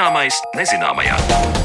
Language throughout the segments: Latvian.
Zināmais nezināmajā.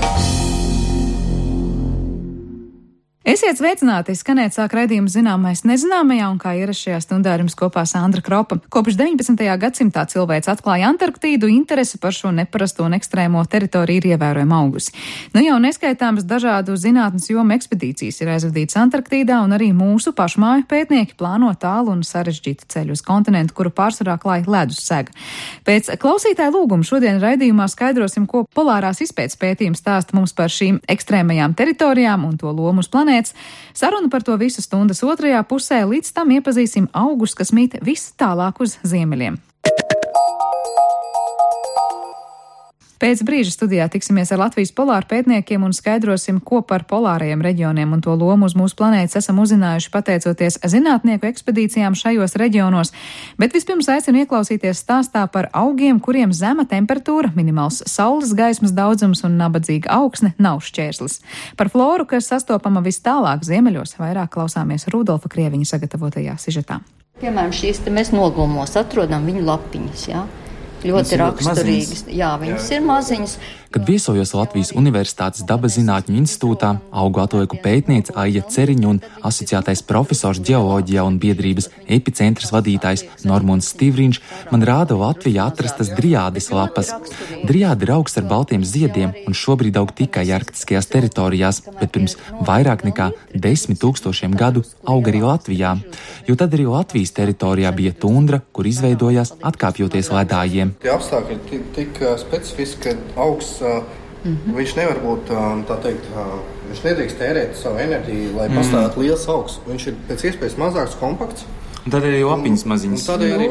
Esiet sveicināti, skanēt sāk raidījums Zināmais nezināmajā, un kā ierasts šajā stundā ar jums kopā Sandra Kropa. Kopš 19. gadsimtā cilvēks atklāja Antarktīdu, interese par šo neparasto un ekstrēmo teritoriju ir ievērojami augusi. Nu jau neskaitāmas dažādu zinātnes jomu ekspedīcijas ir aizvadītas Antarktīdā, un arī mūsu pašmāju pētnieki plāno tālu un sarežģītu ceļu uz kontinentu, kuru pārsvarā klāja ledus sega. Pēc klausītāja lūguma šodien raidījumā skaidrosim, ko polārās izpētes pētījums stāsta mums par šīm ekstrēmajām teritorijām un to lomu uz planētas. Saruna par to visu stundas otrajā pusē, līdz tam iepazīsim augus, kas mīt vis tālāk uz ziemeļiem. Pēc brīža studijā tiksimies ar Latvijas polāru pētniekiem un skaidrosim, ko par polārajiem reģioniem un to lomu uz mūsu planētas esam uzzinājuši pateicoties zinātnieku ekspedīcijām šajos reģionos, bet vispirms aicinu ieklausīties stāstā par augiem, kuriem zema temperatūra, minimāls saules gaismas daudzums un nabadzīga augsne nav šķērslis. Par floru, kas sastopama vis tālāk ziemeļos, vairāk klausāmies Rudolfa Krieviņa sagatavotajā sižetā. Piemēram, šīs te mēs nogulmos atrodam viņu lapiņas, jā. Ļoti raksturīgas. Jā, viņas ir maziņas. Kad viesojos Latvijas Universitātes dabas zinātņu institūtā, augu atlieku pētniece Aija Ceriņa un asociētais profesors ģeoloģijā un biedrības epicentras vadītājs Normons Stivriņš man rāda Latvijā atrastas driādes lapas. Driāde ir augs ar baltiem ziediem un šobrīd aug tikai arktiskajās teritorijās, bet pirms vairāk nekā 10 000 gadu aug arī Latvijā, jo tad arī Latvijas teritorijā bija tundra, kur izveidojās atkāpjoties ledājiem. Tie apstākļi ir tik specifiski, ka augs viņš nevar būt, tā teikt, viņš nedrīkst tērēt savu enerģiju, lai pastāvētu liels augs. Viņš ir pēc iespējas mazāks, kompakts. Un tad arī lapiņas maziņas.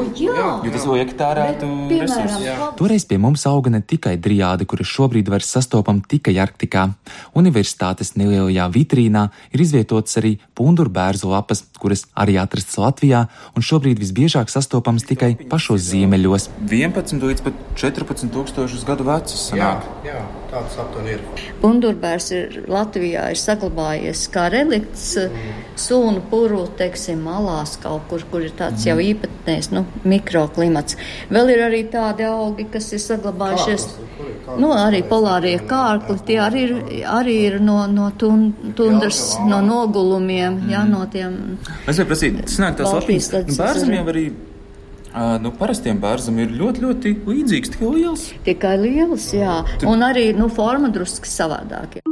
Jo tas liek tērētu resursus. Toreiz pie mums auga ne tikai driāde, kura šobrīd vairs sastopama tikai Arktikā. Universitātes nelielajā vitrīnā ir izvietotas arī pundurbērzu lapas, kuras arī atrastas Latvijā un šobrīd visbiežāk sastopamas tikai pašos ziemeļos. 11 līdz pat 14 000 gadu vecas sanāk. Jā, tāds aptuveni ir. Pundurbērs Latvijā ir saglabājies kā relikts sūnu puru, teiksim, malās kaut kur ir tāds jau īpatnējs, mikroklimats. Vēl ir arī tādi augi, kas ir saglabājušies, arī polārie kārkli, tie arī ir no tundras, no nogulumiem, no tiem. Es varu prasīt, sanāk tās lapiņas, bērzam jau arī, parastiem bērzam ir ļoti, ļoti līdzīgs, tikai liels. Tikai liels, jā, un arī, forma drusku savādāk.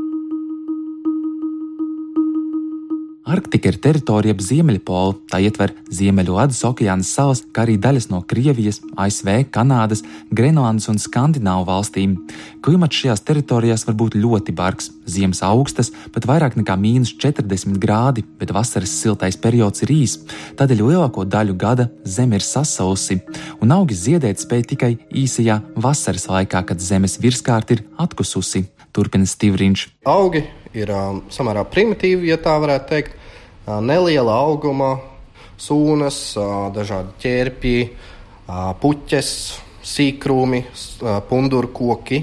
Arktika ir teritorija ap Ziemeļpolu, tā ietver Ziemeļu ledus okeāna salas, kā arī daļas no Krievijas, ASV, Kanādas, Grenlandes un Skandināvu valstīm. Klimats šajās teritorijās var būt ļoti bargs, ziemas augstas, pat vairāk nekā -40 grādi, bet vasaras siltais periods ir īs, tādēļ lielāko daļu gada zeme ir sasalusi, un augi ziedēt spēj tikai īsajā vasaras laikā, kad zemes virskārta ir atkususi, turpina Stivriņš. Augi ir samērā primitīvi, ja tā varētu teikt. Neliela auguma, sūnas, dažādi ķērpji, puķes, sīkrūmi, pundurkoki.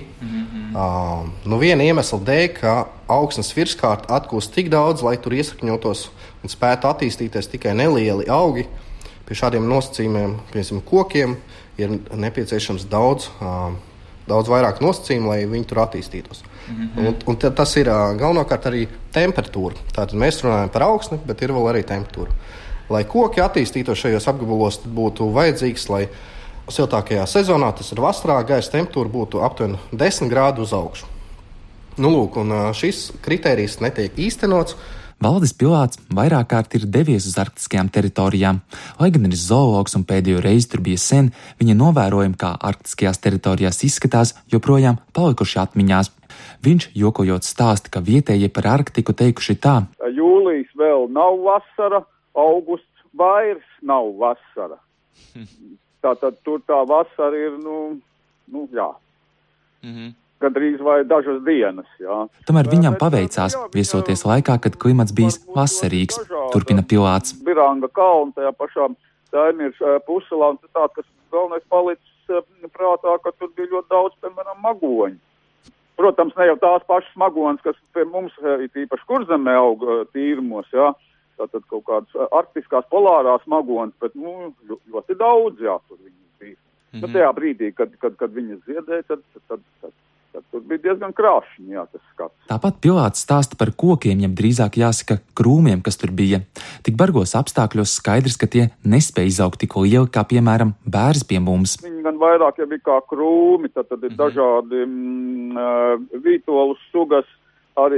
Viena iemesla dēļ, ka augsnes virskārta atkūst tik daudz, lai tur iesakņotos un spētu attīstīties tikai nelieli augi. Pie šādiem nosacījumiem, piemēram, kokiem, ir nepieciešams daudz vairāk nosacījumu, lai viņi tur attīstītos. Un tas ir galvenokārt arī temperatūra. Tātad mēs runājam par augsni, bet ir vēl arī temperatūra. Lai koki attīstītos šajos apgabalos, tad būtu vajadzīgs, lai siltākajā sezonā, tas ir vasarā, gaisa temperatūra būtu aptuveni 10 grādu uz augšu. Un šis kritērijs netiek īstenots. Valdis Pilāts vairāk kārt ir devies uz arktiskajām teritorijām. Lai gan ir zoologs un pēdējo reizi tur bija sen, viņa novērojumi, kā arktiskajās teritorijās izskatās, joprojām palikuši atmiņās. Viņš, jokojot, stāsta, ka vietējie par Arktiku teikuši tā. Jūlijas vēl nav vasara, augusts vairs nav vasara. Tātad tur tā vasara ir, jā. Gandrīz vai dažas dienas, jā. Tomēr viņam paveicās viesoties laikā, kad klimats bijis vasarīgs, turpina Pilāts. Biranga kalna tajā pašā Daimirs puselā, un tā, kas galvenais palicis prātā, ka tur bija ļoti daudz, piemēram, magoņu. Protams, ne jau tās pašas magoņas, kas pie mums īpaši kurzemē aug tīrumos, jā. Tātad kaut kādas arktiskās polārās magoņas, bet, ļoti daudz, jā, tur viņas bija. Bet tajā brīdī, kad viņas ziedēja, tad Tad tur bija diezgan krāšņi, jā, tas skats. Tāpat pilāts stāsta par kokiem, jeb drīzāk jāsaka krūmiem, kas tur bija. Tik bargos apstākļos skaidrs, ka tie nespēja izaugt tik lieli, kā piemēram bērns pie mums. Viņi gan vairāk jau bija kā krūmi, tad ir dažādi vītolu sugas, arī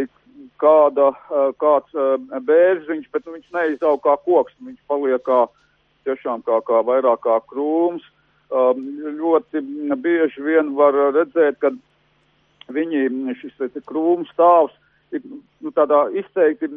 kāds bērziņš, bet viņš neizaug kā koks, viņš paliek tiešām kā vairāk kā krūms. Ļoti bieži vien var redzēt, ka šis krūms stāvs ir tādā izteikti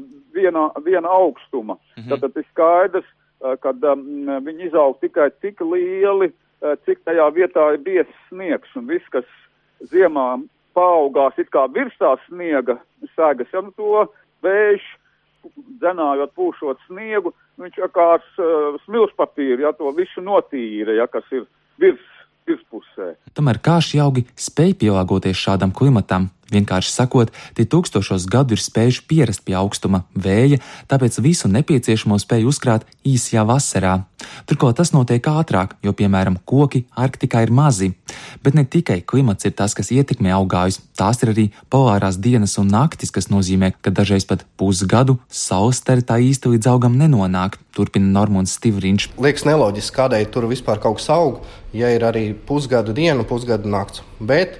viena augstuma. Tātad ir skaidrs, ka viņi izaug tikai tik lieli, cik tajā vietā ir biezs sniegs, un viss, kas ziemā paaugās it kā virstās sniega segas, ja to vējš, dzenājot, pūšot sniegu, viņš kā smilšpapīri, ja to visu notīra, ja kas ir virspusē. Tomēr kāši augi spēj pielāgoties šādam klimatam. Vienkārši sakot, tie tūkstošos gadu ir spējuši pierast pie augstuma, vēja, tāpēc visu nepieciešamo spēj uzkrāt īsajā vasarā. Turklāt tas notiek ātrāk, jo, piemēram, koki Arktikā ir mazi. Bet ne tikai klimats ir tas, kas ietekmē augājus, tās ir arī polārās dienas un naktis, kas nozīmē, ka dažreiz pat pusgadu saules stari tā īsti līdz augam nenonāk, turpina Normons Stivriņš. Liekas neloģiski, kādēļ tur vispār kaut kas aug, ja ir arī pusgadu diena un pusgadu nakts. Bet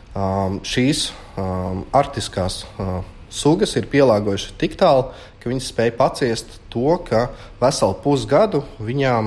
šīs arktiskās sugas ir pielāgojušas tik tālu, ka viņas spēj paciest to, ka veselu pusgadu viņām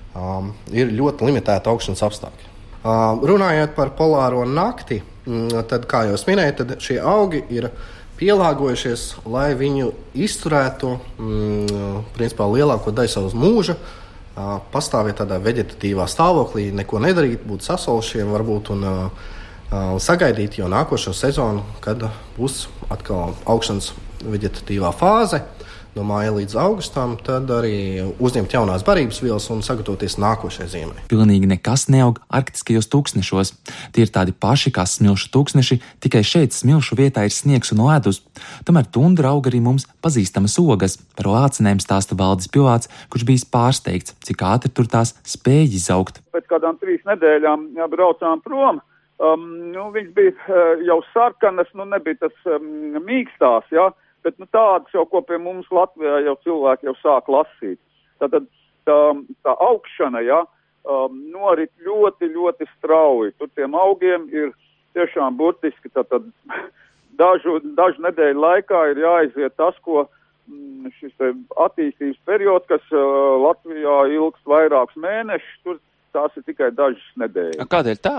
ir ļoti limitēta augšanas apstākļi. Runājot par polāro nakti, tad, kā jau es minēju, tad šie augi ir pielāgojušies, lai viņu izturētu principā lielāko daļu savas mūža, pastāvēt tādā veģetatīvā stāvoklī, neko nedarīt, būt sasolušiem varbūt un sagaidīt jau nākošo sezonu, kad būs atkal augšanas veģetatīvā fāze no māja līdz augustam, tad arī uzņemt jaunās barības vielas un sagatavoties nākošajai ziemai. Pilnīgi nekas neaug arktiskajos tūkstnešos. Tie ir tādi paši kā smilšu tūkstneši, tikai šeit smilšu vietā ir sniegs un ledus. Tomēr tundra aug arī mums pazīstamas ogas. Par lācenēm stāsta Valdis Pilāts, kurš bijis pārsteigts, cik ātri tur tās spēja izaugt. Pēc kādām 3 nedēļām braucām prom. Viņas bija jau sarkanas, nebija tas mīkstās, ja, bet tādas jau, ko pie mums Latvijā jau cilvēki jau sāk lasīt. Tātad tā augšana, ja, norit ļoti, ļoti strauji. Tur tiem augiem ir tiešām burtiski, tātad dažu nedēļu laikā ir jāiziet tas, ko šis attīstības periods, kas Latvijā ilgst vairākus mēnešus, tur tās ir tikai dažas nedēļas. Kādēļ tā?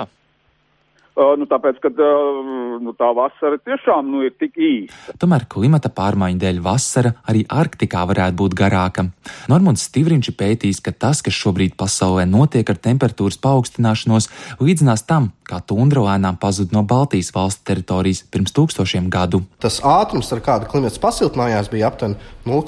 Tāpēc, ka tā vasara tiešām ir tik īsa. Tomēr klimata pārmaiņu dēļ vasara arī Arktikā varētu būt garāka. Normons Stivriņš ir pētījis, ka tas, kas šobrīd pasaulē notiek ar temperatūras paaugstināšanos, līdzinās tam, kā tundra lēnām pazud no Baltijas valstu teritorijas pirms 1000 gadu. Tas ātrums, ar kādu klimats pasiltinājās, bija aptuveni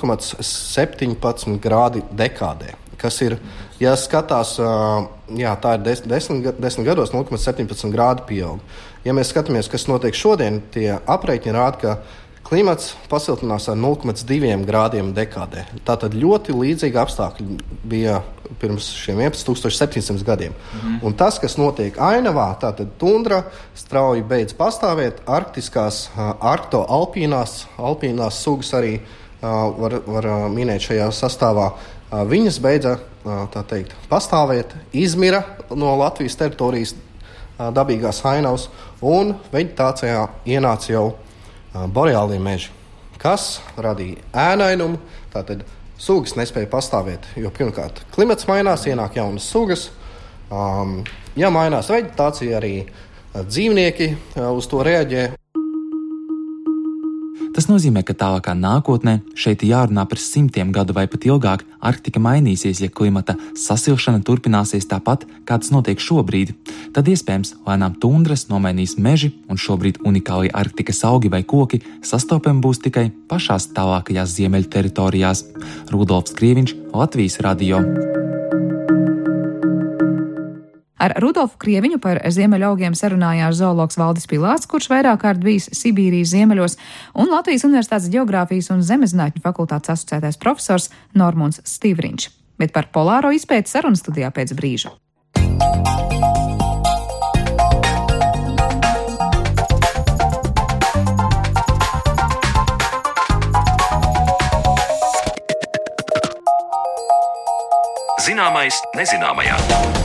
0,17 grādi dekādē. Kas ir, ja skatās, tā ir 10 gados 0,17 grādu pieaug. Ja mēs skatāmies, kas notiek šodien, tie aprēķini rāda, ka klimats pasiltinās ar 0,2 grādiem dekādē. Tātad ļoti līdzīgi apstākļi bija pirms šiem 11700 gadiem. Un tas, kas notiek ainavā, tātad tundra strauji beidz pastāvēt, arktiskās, arktoalpīnās sugas arī var minēt šajā sastāvā. Viņas beidza, pastāvēt, izmira no Latvijas teritorijas dabīgās ainavas, un veģetācijā ienāca jau boreālie meži, kas radīja ēnainumu, tātad sugas nespēja pastāvēt, jo pirmkārt klimats mainās, ienāk jaunas sugas, ja mainās veģetācija, arī dzīvnieki uz to reaģē. Tas nozīmē, ka tālākā nākotnē šeit jārunā par 100 gadu vai pat ilgāk. Arktika mainīsies, ja klimata sasilšana turpināsies tāpat, kā tas notiek šobrīd. Tad iespējams lēnām tundras nomainīs meži, un šobrīd unikāli Arktikas augi vai koki sastopami būs tikai pašās tālākajās ziemeļu teritorijās. Rudolfs Krieviņš, Latvijas radio. Ar Rudolfu Krieviņu par ziemeļaugiem sarunājās zoologs Valdis Pilāts, kurš vairāk kārt bijis Sibīrijas ziemeļos, un Latvijas Universitātes Ģeogrāfijas un Zemezinātņu fakultātes asociētais profesors Normons Stivriņš. Bet par polāro izpēti sarunas studijā pēc brīža. Zināmais nezināmajā.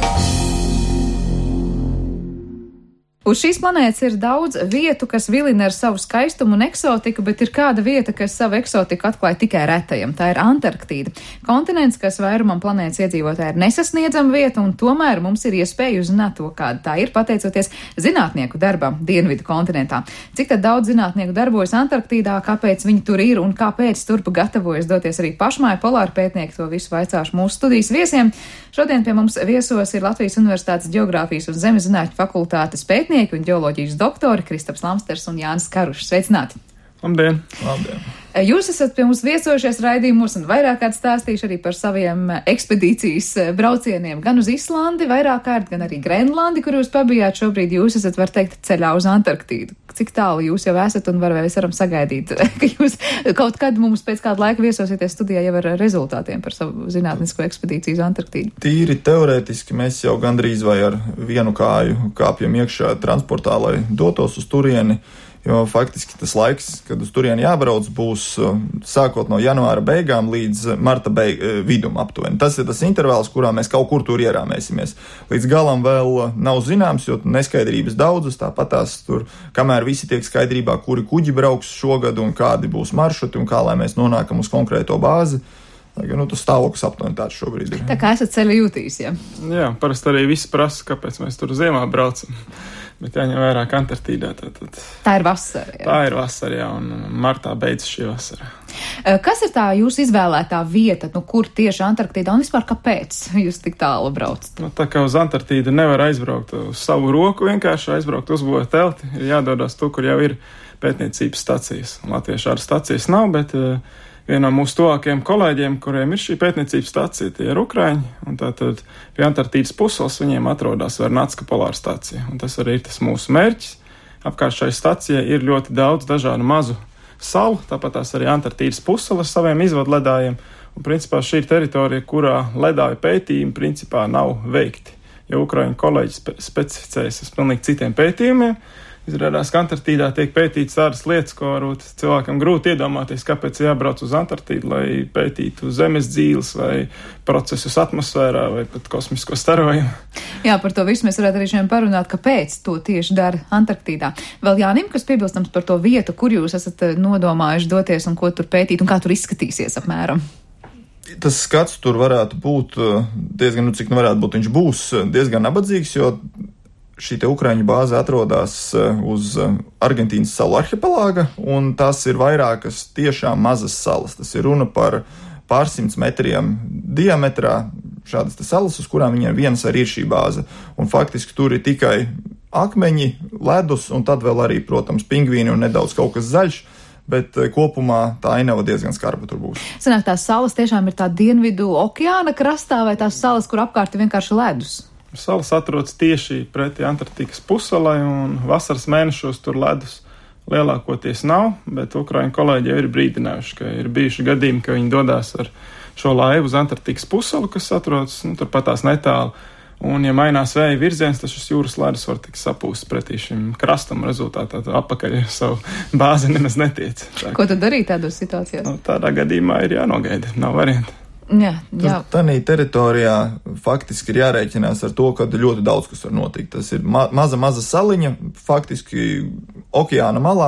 Uz šīs planētas ir daudz vietu, kas vilina ar savu skaistumu un eksotiku, bet ir kāda vieta, kas savu eksotiku atklāja tikai retajam. Tā ir Antarktīda. Kontinents, kas vairumam planētas iedzīvotāji ir nesasniedzama vieta, un tomēr mums ir iespēja uzzināt to, kāda tā ir, pateicoties zinātnieku darbam Dienvidu kontinentā. Cik tad daudz zinātnieku darbojas Antarktīdā, kāpēc viņi tur ir un kāpēc turp gatavojas doties arī pašmāju polāru pētnieki, to visu vaicāšu mūsu studijas viesiem. Šodien pie mums viesos ir Latvijas Universitātes Ģeogrāfijas un Zemeszinātņu fakultātes pētnieki un ģeoloģijas doktori Kristaps Lamsters un Jānis Karušs. Sveicināti! Labdien! Labdien! Jūs esat pie mums viesojušies raidījumos un vairāk kārt stāstījuši arī par saviem ekspedīcijas braucieniem gan uz Islandi vairāk kārt, gan arī Grenlandi, kur jūs pabijāt. Šobrīd jūs esat, var teikt, ceļā uz Antarktīdu. Cik tālu jūs jau esat un vai mēs varam sagaidīt, ka jūs kaut kad mums pēc kāda laika viesosieties studijā jau ar rezultātiem par savu zinātnisko ekspedīciju uz Antarktīdu? Tīri teorētiski mēs jau gandrīz vai ar vienu kāju kāpjam iekšā transportā, lai dotos uz turieni. Jo faktiski tas laiks, kad uz turieni jābrauc, būs sākot no janvāra beigām līdz marta vidum aptuveni. Tas ir tas intervāls, kurā mēs kaut kur tur ierāmēsimies. Līdz galam vēl nav zināms, jo neskaidrības daudzas, tāpatās tur, kamēr visi tiek skaidrībā, kuri kuģi brauks šogad un kādi būs maršruti un kā lai mēs nonākam uz konkrēto bāzi. Tas stāvoklis aptuveni tāds šobrīd ir. Tā kā esat ceļa jūtīs, ja? Jā, parasti arī visi prasa, kāpēc mēs tur ziemā braucam. Bet jāņem vērā, ka Antarktīdā tā ir vasara. Jā. Tā ir vasara, jā, un martā beidzas šī vasara. Kas ir tā jūsu izvēlētā vieta, kur tieši Antarktīdā un vispār kāpēc jūs tik tālu braucat? Tā kā uz Antarktīdu nevar aizbraukt uz savu roku, vienkārši aizbraukt uzbūvēt telti, ir jādodas tur, kur jau ir pētniecības stacijas. Latviešu ar stacijas nav, bet viena no mūsu tuvākajiem kolēģiem, kuriem ir šī pētniecības stacija, tie ir Ukraiņi, un tātad pie Antarktīdas puses viņiem atrodas Vernatska polāra stacija, un tas arī ir tas mūsu mērķis. Apkārt šai stacijai ir ļoti daudz dažādu mazu salu, tāpat tās arī Antarktīdas pussalas ar saviem izvadledājiem, un principā šī ir teritorija, kurā ledāju pētījumi principā nav veikti, jo Ukraiņu kolēģi specificējas uz pilnīgi citiem pētījumiem. Izrādās, ka Antarktīdā tiek pētīts tādas lietas, ko varbūt cilvēkam grūti iedomāties, kāpēc jābrauc uz Antarktīdu, lai pētītu zemes dzīves vai procesus atmosfērā vai pat kosmisko starojumu. Jā, par to visu mēs varētu arī šodien parunāt, kāpēc to tieši dara Antarktīdā. Vēl Jānim, kas piebilstams par to vietu, kur jūs esat nodomājuši doties un ko tur pētīt un kā tur izskatīsies apmēram? Tas skats tur varētu būt diezgan, cik varētu būt, viņš būs diezgan nabadzīgs, jo šī te Ukraiņu bāze atrodas uz Argentīnas salu arhipelāga, un tās ir vairākas tiešām mazas salas. Tas ir runa par pārsimts metriem diametrā, šādas te salas, uz kurām viņiem viens arī ir šī bāze. Un faktiski tur ir tikai akmeņi, ledus, un tad vēl arī, protams, pingvīni un nedaudz kaut kas zaļš, bet kopumā tā ainava diezgan skarba tur būs. Sanāk, tās salas tiešām ir tā Dienvidu okeāna krastā vai tās salas, kur apkārt ir vienkārši ledus? Salas atrodas tieši pretī Antarktīdas pussalai, un vasaras mēnešos tur ledus lielākoties nav, bet Ukraiņu kolēģi jau ir brīdinājuši, ka ir bijuši gadījumi, ka viņi dodās ar šo laivu uz Antarktīdas pussalu, kas atrodas turpat tās netālu, un ja mainās vēja virziens, tad šis jūras ledus var tikt sapūsts pretī šim krastam, rezultātā atpakaļ savu bāzi nemaz netiec. Ko tad darīt tādos situācijās? Tādā gadījumā ir jānogaida, nav variantu. Jā. Tanī teritorijā faktiski ir jārēķinās ar to, ka ļoti daudz kas var notikt. Tas ir maza saliņa, faktiski okeāna malā,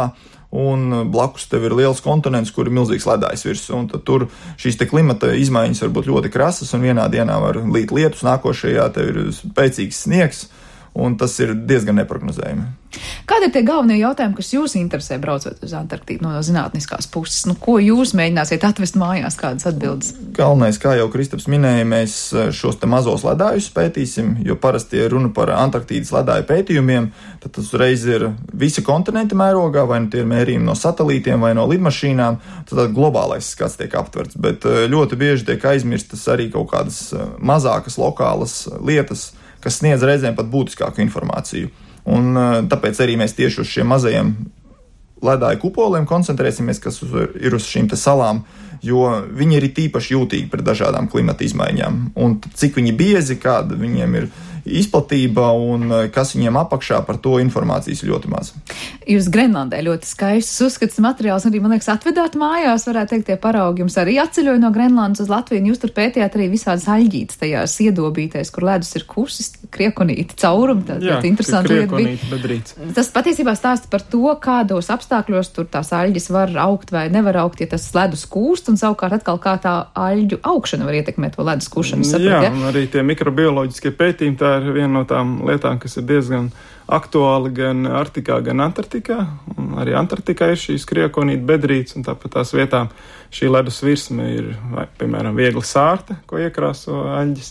un blakus tev ir liels kontinents, kur ir milzīgs ledājs virsū, un tad tur šīs te klimata izmaiņas var būt ļoti krasas, un vienā dienā var līt lietus, nākošajā tev ir spēcīgs sniegs, un tas ir diezgan neprognozējami. Kādi ir tie galvenie jautājumi, kas jūs interesē braucot uz Antarktīdu no zinātniskās puses? Ko jūs mēģināsiet atvest mājās, kādas atbildes? Galvenais, kā jau Kristaps minēja, mēs šos te mazos ledājus pētīsim, jo parasti ir runa par Antarktīdas ledāju pētījumiem, tad tas uzreiz ir visi kontinenti mērogā, vai tie ir mērījumi no satelītiem vai no lidmašīnām, tad globālais skats tiek aptverts, bet ļoti bieži tiek aizmirstas arī kaut kādas mazākas lokālas lietas, kas sniedz reizēm pat būtiskāku informāciju. Un tāpēc arī mēs tieši uz šiem mazajiem ledāju kupoliem koncentrēsimies, kas ir uz šīm te salām, jo viņi ir tīpaši jūtīgi pret dažādām klimata izmaiņām. Un cik viņi biezi, kāda viņiem ir izplatība un kas viņiem apakšā, par to informācijas ļoti maz. Jūs Grenlandē ļoti skaistus uzskats materiāls, arī, man liekas, atvedāt mājās, varētu teikt, tie paraugi jums arī atceļoja no Grenlandes uz Latviju, un jūs tur pētījāt arī visādas aļģītes tajās iedobītais, kur ledus ir kusis, kriekonīti, caurumi, tāda interesanta lieta bija. Tas patiesībā stāsta par to, kādos apstākļos tur tās aļģes var augt vai nevar augt, ja tas ledus kūst, un savukārt atkal kā tā aļģu augšana var ietekmēt to ledus kūšanu. Un arī tie mikrobioloģiskie pētījumi, tā ir viena no tām lietām, kas ir diezgan aktuāli gan Arktikā, gan Antarktikā. Un arī Antarktikā ir šīs kriekonīta bedrītes, un tāpat tās vietām šī ledus virsme ir, piemēram, viegla sārta, ko iekrāso aļģes.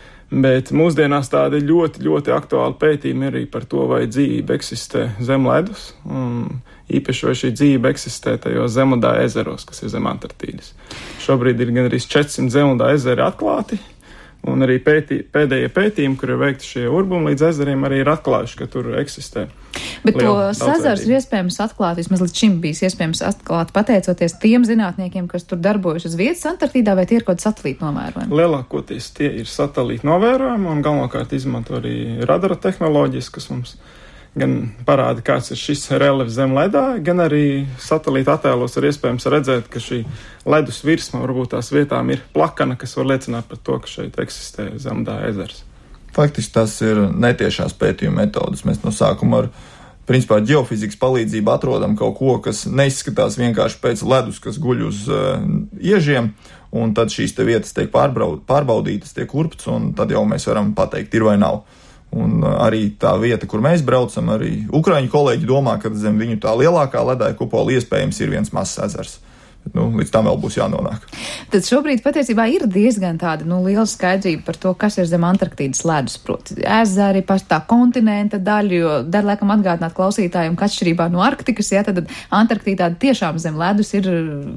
Bet mūsdienās tādi ļoti, ļoti aktuāli pētījumi arī par to, vai dzīve eksistē zem ledus, un īpaši vai šī dzīve eksistē tajos zemledāja ezeros, kas ir zem Antarktīdas. Šobrīd ir gan arī 400 zemledāja ezeri atklāti, un arī pēdējie pētījumi, kur ir veikti šie urbumi līdz ezeriem, arī ir atklājuši, ka tur eksistē. Bet tos ezers ir iespējams atklāt, vismaz līdz šim bijis iespējams atklāt, pateicoties tiem zinātniekiem, kas tur darbojas uz vietas Antarktīdā, vai tie ir kaut kādi satelītu novērojumi? Lielākoties tie ir satelītu novērojumi, un galvenokārt izmanto arī radara tehnoloģijas, kas mums gan parāda, kāds ir šis reliefs zem ledā, gan arī satelīta attēlos ir iespējams redzēt, ka šī ledus virsma varbūt tās vietām ir plakana, kas var liecināt par to, ka šeit eksistē zemledāja ezers. Faktiski tas ir netiešās pētījuma metodas. Mēs no sākuma ar principā ģeofizikas palīdzību atrodam kaut ko, kas neizskatās vienkārši pēc ledus, kas guļ uz iežiem, un tad šīs te vietas tiek pārbaudītas, tiek urpts, un tad jau mēs varam pateikt, ir vai nav. Un arī tā vieta, kur mēs braucam, arī ukraiņu kolēģi domā, ka zem viņu tā lielākā ledāja kupola iespējams ir viens mazs ezers. Bet, līdz tam vēl būs jānonāk. Tad šobrīd patiesībā ir diezgan tāda liela skaidrība par to, kas ir zem Antarktīdas ledus. Proti, ezeri, paši tā kontinenta daļa, jo dar laikam atgādināt klausītājiem, ka atšķirībā no Arktikas, tad Antarktīdā tiešām zem ledus ir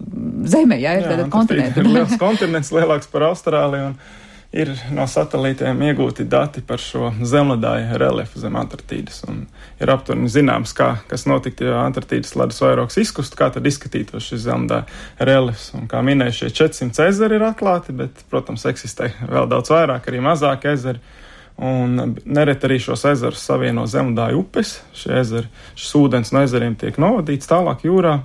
zeme, ir tāda kontinenta. Ir liels kontinents, lielāks par Austrāliju, un ir no satelītiem iegūti dati par šo zemledāja reliefu zem Antarktīdas, un ir aptuveni zināms, kas notiktu, ja Antarktīdas ledus vairogs izkustu, kā tad izskatītos šis zemledāja reliefs. Un kā minēju, šie 400 ezeri ir atklāti, bet, protams, eksistē vēl daudz vairāk, arī mazāk ezeri, un nereti arī šos ezerus savieno zemledāja upes. Šis ūdens no ezeriem tiek novadīts tālāk jūrā.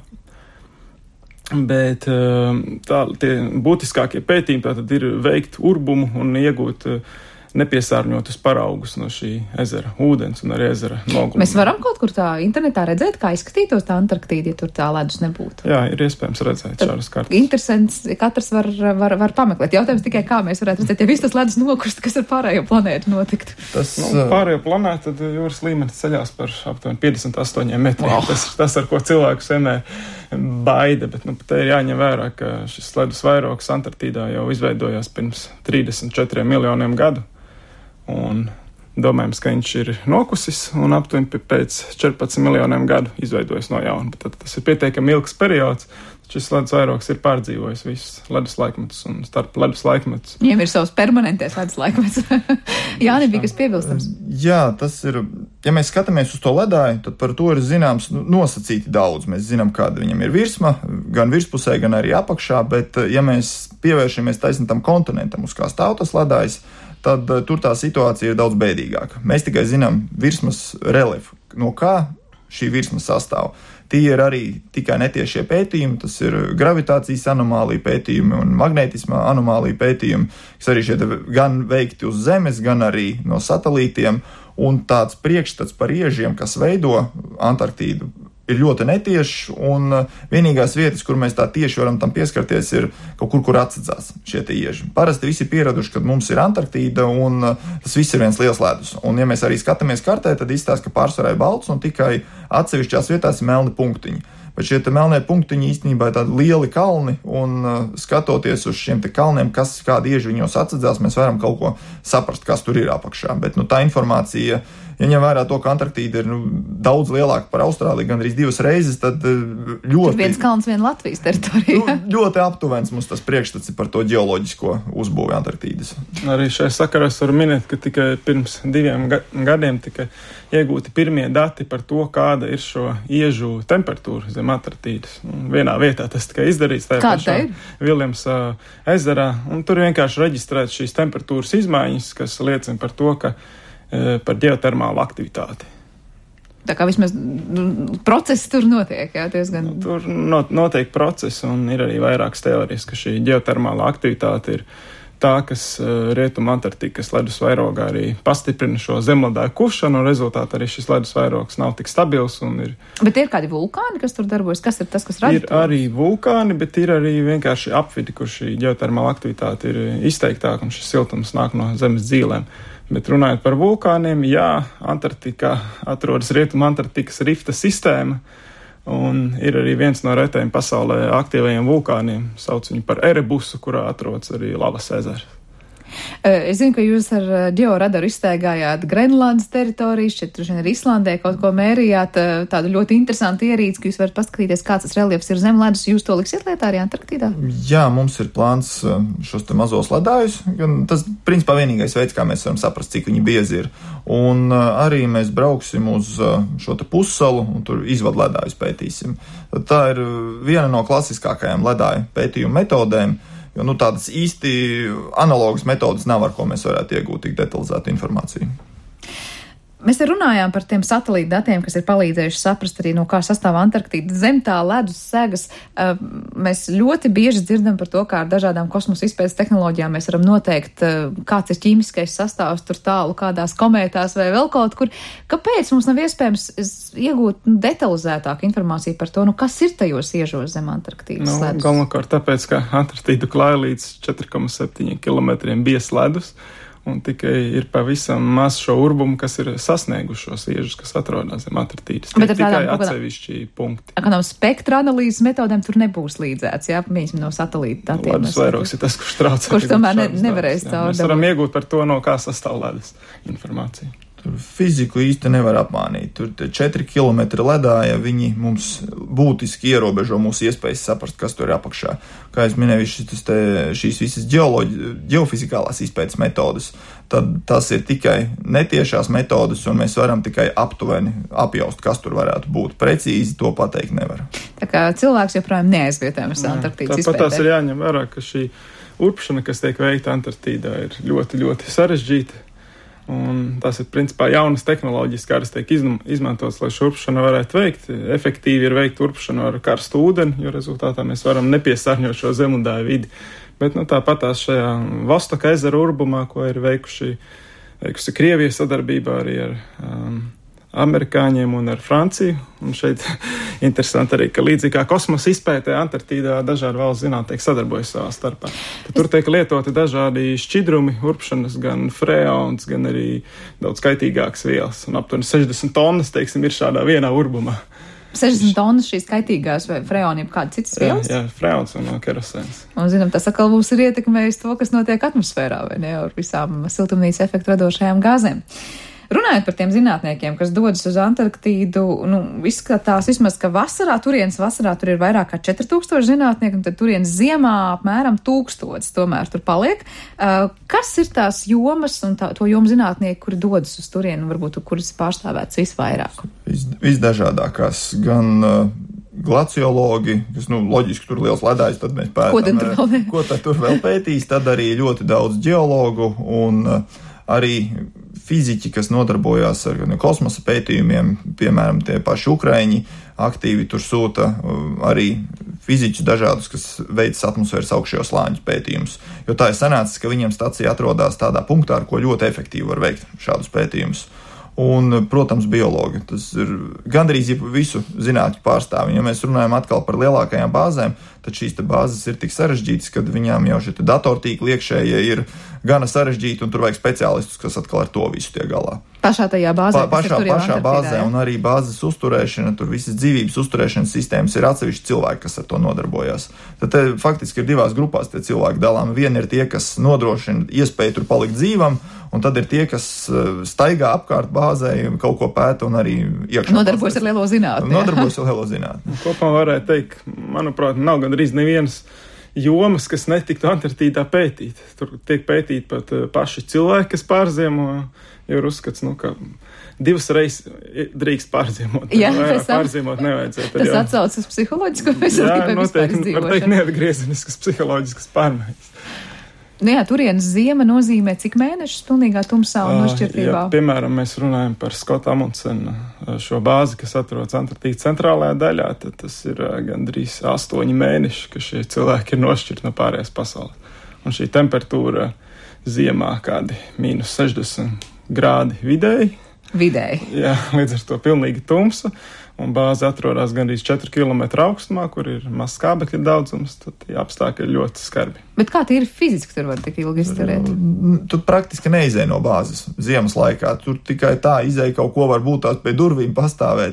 Bet tie būtiskākie pētījumi tātad ir veikt urbumu un iegūt nepiesārņotus paraugus no šī ezera ūdens un arī ezera noguluma. Mēs varam kaut kur tā internetā redzēt, kā izskatītos tā Antarktīda, ja tur tā ledus nebūtu? Jā, ir iespējams redzēt šādas kartas. Interesants, katrs var pameklēt. Jautājums tikai, kā mēs varētu redzēt, ja viss tas ledus nokust, kas ar pārējo planētu notiktu. Pārējo planētu, tad jūras līmenis ceļās par aptuveni 58 metriem. Wow. Tas, ar ko cilvēku semē baida, bet te ir jāņem vērā, ka šis ledus vairogs Antarktīdā jau izveidojās pirms 34 miljoniem gadu. Un domājams, ka viņš ir nokusis un aptuveni pēc 14 miljoniem gadu izveidojas no jauna. Tad tas ir pietiekami ilgs periods. Šis ledus vairogs ir pārdzīvojis visus ledus laikmetus un starp ledus laikmetus. Viņiem ir savs permanentais ledus laikmets. Jāni bija kas piebilstams. Jā, tas ir, ja mēs skatāmies uz to ledāju, tad par to ir zināms nosacīti daudz. Mēs zinām, kāda viņam ir virsma, gan virspusē, gan arī apakšā, bet ja mēs pievēršamies taisnam tam kontinentam, uz kā stāv tas ledājs, tad tur tā situācija ir daudz bēdīgāka. Mēs tikai zinām virsmas reliefu, no kā šī virsma sastāv. Tie ir arī tikai netiešie pētījumi, tas ir gravitācijas anomālija pētījumi un magnētisma anomālija pētījumi, kas arī šeit gan veikti uz Zemes, gan arī no satelītiem, un tāds priekšstats par iežiem, kas veido Antarktīdu, ir ļoti netieši, un vienīgās vietas, kur mēs tā tieši varam tam pieskarties, ir kaut kur atsadzās šie tie ieži. Parasti visi ir pieraduši, ka mums ir Antarktīda, un tas viss ir viens liels ledus. Un ja mēs arī skatāmies kartē, tad izstāsta, ka pārsvarā ir balts, un tikai atsevišķās vietās ir melni punktiņi. Bet šie te melnie punktiņi īstenībā ir tādi lieli kalni, un skatoties uz šiem te kalniem, kādi ieži viņos atsadzās, mēs varam kaut ko saprast, kas tur ir apakšā. Bet tā informācija, ja ņem vērā to, ka Antarktīda ir daudz lielāka par Austrāliju, gandrīz 2 reizes, tad ļoti... Tur viens kalns, viena Latvijas teritorija. Ļoti aptuvens mums tas priekšstats par to ģeoloģisko uzbūvi Antarktīdas. Arī šajā sakarā var minēt, ka tikai pirms 2 gadiem tika iegūti pirmie dati par to, kāda ir šo iežu temperatūra zem Antarktīdas. Vienā vietā tas tikai izdarīts, tajā pašā Viljams ezerā, un tur vienkārši reģistrēt šīs temperatūras izmaiņas, kas liecina par to, ka par ģeotermālu aktivitāti. Tā kā vismaz process tur notiek, jā, diezgan. Tur notiek process, un ir arī vairākas teorijas, ka šī ģeotermāla aktivitāte ir tā, kas Rietuma Antarktikas ledus vairogā arī pastiprina šo zemledāju kušanu, un rezultātā arī šis ledus vairogs nav tik stabils. Bet ir kādi vulkāni, kas tur darbojas? Kas ir tas, kas rada? Ir arī vulkāni, bet ir arī vienkārši apvidi, kur šī ģeotermāla aktivitāte ir izteiktāka, un šis siltums nāk no zemes dzīlēm. Bet runājot par vulkāniem, jā, Antarktikā atrodas Rietuma Antarktikas rifta sistēma, un ir arī viens no retajiem pasaulē aktīvajiem vulkāniem, sauc viņu par Erebusu, kurā atrodas arī Lavas ezers. Es zinu, ka jūs ar ģeoradaru izstaigājāt Grenlandes teritoriju, šķiet, arī Islandē kaut ko mērījāt, tādu ļoti interesantu ierīci, ka jūs varat paskatīties, kāds tas reliefs ir zem ledus. Jūs to liksiet lietā arī Antarktīdā? Jā, mums ir plāns šos te mazos ledājus, gan tas principā vienīgais veids, kā mēs varam saprast, cik viņi biezi ir. Un arī mēs brauksim uz šo te pussalu un tur izvadu ledājus pētīsim. Tā ir viena no klasiskākajām ledāju pētījumu metodēm. Jo tādas īsti analogas metodas nav, ar ko mēs varētu iegūt tik detalizētu informāciju. Mēs te runājām par tiem satelīta datiem, kas ir palīdzējuši saprast arī, no kā sastāv Antarktīda zem tā ledus segas. Mēs ļoti bieži dzirdam par to, kā ar dažādām kosmosa izpētes tehnoloģijām mēs varam noteikt, kāds ir ķīmiskais sastāvs tur tālu, kādās komētās vai vēl kaut kur. Kāpēc mums nav iespējams iegūt detalizētāku informāciju par to, kas ir tajos iežos zem Antarktīdas ledus? Galvenokārt tāpēc, ka Antarktīdu klāja līdz 4,7 kilometriem bies ledus. Un tikai ir pavisam maz šo urbumu, kas ir sasnieguši šos iežus, kas atrodas zem Antarktīdas. Tikai atsevišķi punkti. Kā nav spektra analīzes metodēm, tur nebūs līdzēts, jā, piemēram, no satelīta datiem. Ledus vairogs ir tas, kurš traucē. Kurš tomēr nevarēs caur. Mēs varam iegūt par to, no kā sastāv ledus informāciju. Tur fiziku īsti nevar apmānīt. Tur 4 kilometri ledāja, viņi mums būtiski ierobežo mūsu iespējas saprast, kas tur ir apakšā. Kā es minēju, šīs visas ģeofizikālās izpētes metodas, tad tas ir tikai netiešās metodas, un mēs varam tikai aptuveni apjaust, kas tur varētu būt. Precīzi to pateikt nevar. Tā kā cilvēks joprojām neaizvietojams Antarktīdas izpētē. Tāpat tās ir jāņem vērā, ka šī urpšana, kas tiek veikta Antarktīdā, ir ļoti, ļoti sarežģīta. Un tas ir principā jaunas tehnoloģijas, kādas tiek izmantotas, lai šo urpšanu varētu veikt. Efektīvi ir veikt urpšanu ar karstu ūdeni, jo rezultātā mēs varam nepiesārņot šo zemledāju vidi. Bet tāpat tās šajā Vostoka ezera urbumā, ko ir veikusi Krievija sadarbībā arī ar amerikāņiem un ar Franciju. Un šeit interesanti arī, ka līdzīgi kā kosmosa izpētē Antarktīdā dažādi valsts zinātnieki sadarbojas savā starpā. Tur tiek lietoti dažādi šķidrumi, urpšanas, gan freons, gan arī daudz kaitīgākas vielas. Un aptuveni 60 tonnas, teiksim, ir šādā vienā urbumā. 60 tonnas šīs kaitīgās vai freoni, jeb kādas citas vielas? Jā, freons un kerosēns. Un, zinām, tas atkal būs ir ietekmējis to, kas notiek atmosfērā, vai ne, ar visām siltumnīca efektu radošajām gāzēm. Runājot par tiem zinātniekiem, kas dodas uz Antarktīdu, izskatās vismaz, ka vasarā tur ir vairāk kā 4000 zinātnieku, un tad turienes ziemā apmēram 1000 tomēr tur paliek. Kas ir tās jomas un to jomu zinātnieki, kuri dodas uz turieni, un varbūt kuras pārstāvētas visvairāk? Visdažādākās, gan glaciologi, kas, loģiski tur liels ledājs, tad mēs pētām, ko tad tur vēl pētīs, tad arī ļoti daudz ģeologu un arī fiziķi, kas nodarbojās ar kosmosa pētījumiem, piemēram, tie paši Ukraiņi, aktīvi tur sūta arī fiziķus dažādus, kas veic atmosfēras augšējos slāņus pētījumus. Jo tā ir sanācis, ka viņiem stacija atrodas tādā punktā, ar ko ļoti efektīvi var veikt šādus pētījumus. Un, protams, biologi. Tas ir gandrīz visu zinātņu pārstāvji. Ja mēs runājam atkal par lielākajām bāzēm, tad šīs te bāzes ir tik sarežģītas, ka viņām jau šie datortīkli iekšējie ir gana sarežģīti, un tur vajag speciālistus, kas atkal ar to visu tiek galā. Pašā tajā bāzē? Pašā bāzē, un arī bāzes uzturēšana, tur visas dzīvības uzturēšanas sistēmas ir atsevišķi cilvēki, kas ar to nodarbojās. Tad faktiski ir divās grupās tie cilvēki dalām. Vieni ir tie, kas nodrošina iespēju tur palikt dzīvam, un tad ir tie, kas staigā apkārt bāzē, kaut ko pēta un arī iekšā. Nodarbojas ar lielo zinātni. Kopā varētu teikt, manuprāt, nav gandrīz nevienas jomas, kas netiktu Antarktīdā pētīt. Tur tiek pētīti pat paši cilvēki, kas pārziemo, jo ir uzskats, ka 2 reizes drīkst pārziemot. Jā, pārziemot nevajadzētu. Tas atsauc uz psiholoģisko veselību. Jā, noteikti, var teikt, neatgriezeniskas psiholoģiskas pārmaiņas. Nu jā, turienes ziema nozīmē cik mēnešus pilnīgā tumsā un nošķirtībā? Ja, piemēram, mēs runājam par Skota Amundsena šo bāzi, kas atrodas Antarktīdas centrālajā daļā, tad tas ir gandrīz 8 mēneši, ka šie cilvēki ir nošķirti no pārējās pasaules. Un šī temperatūra ziemā kādi -60 grādi vidēji. Jā, līdz ar to pilnīgi tumsa, un bāze atrodas gandrīz 4 km augstumā, kur ir mazs skābekļa daudzums, tad apstākļi ir ļoti skarbi. Bet kā tīri fiziski tur var tik ilgi izturēt? Tu praktiski neizēj no bāzes ziemas laikā, tur tikai tā izēj kaut ko varbūt tās pie durvīm pastāvēt,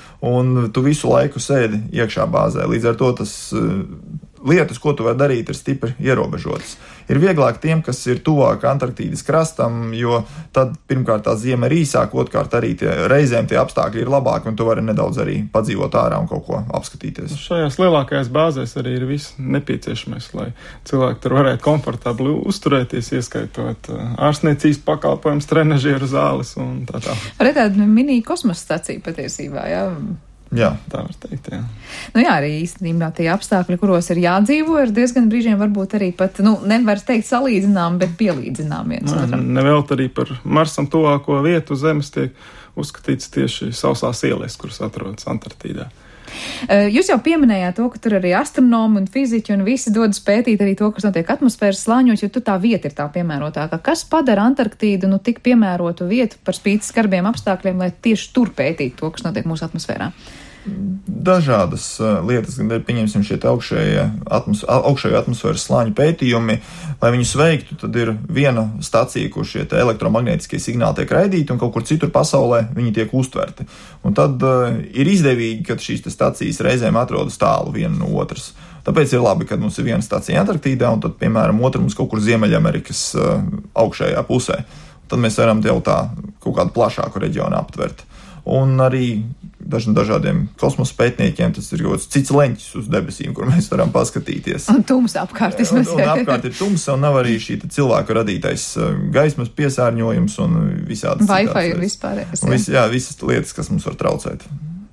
un tu visu laiku sēdi iekšā bāzē, līdz ar to tas lietas, ko tu vari darīt, ir stipri ierobežotas. Ir vieglāk tiem, kas ir tuvāk Antarktīdas krastam, jo tad pirmkārt tā ziema ir īsāka, otrkārt arī reizēm tie apstākļi ir labāki, un tu vari nedaudz arī padzīvot ārā un kaut ko apskatīties. Šajās lielākajās bāzēs arī ir viss nepieciešamais, lai cilvēki tur varētu komfortabli uzturēties, ieskaitot ārstniecības pakalpojumus, trenažieru zāles un tā. Arī tāda mini kosmosa stacija patiesībā, jā? Jā, tā var teikt, jā. Nu jā, arī īstenībā tie apstākļi, kuros ir jādzīvo, ir diezgan brīžiem varbūt arī pat, nevar teikt salīdzinām, bet pielīdzinām viens otram. Nevelt arī par Marsam tuvāko vietu Zemes tiek uzskatīts tieši sausās ielas, kuras atrodas Antarktīdā. Jūs jau pieminējāt to, ka tur arī astronomi un fiziķi un visi dodas pētīt arī to, kas notiek atmosfēras slāņos, jo tur tā vieta ir tā piemērotākā. Kas padara Antarktīdu tik piemērotu vietu par spīti skarbiem apstākļiem, lai tieši tur pētītu to, kas notiek mūsu atmosfērā? Dažādas lietas, gan pieņemsim šie augšējo atmosfēras slāņu pētījumi, lai viņus veiktu, tad ir viena stacija, kur šie elektromagnetiskie signāli tiek raidīti, un kaut kur citur pasaulē viņi tiek uztverti. Un tad ir izdevīgi, kad šīs stacijas reizēm atrodas tālu viena no otras. Tāpēc ir labi, kad mums ir viena stacija Antarktīdā, un tad, piemēram, otra mums kaut kur Ziemeļamerikas augšējā pusē. Tad mēs varam jau tā kaut kādu plašāku reģionu aptvert. Un arī dažādiem kosmosa pētniekiem tas ir kaut kāds cits leņķis uz debesīm, kur mēs varam paskatīties. Un tumsa apkārt. Un apkārt ir tumsa, un nav arī šī cilvēku radītais gaismas piesārņojums un visādas Wi-Fi ir vispārējais. Jā, visas lietas, kas mums var traucēt.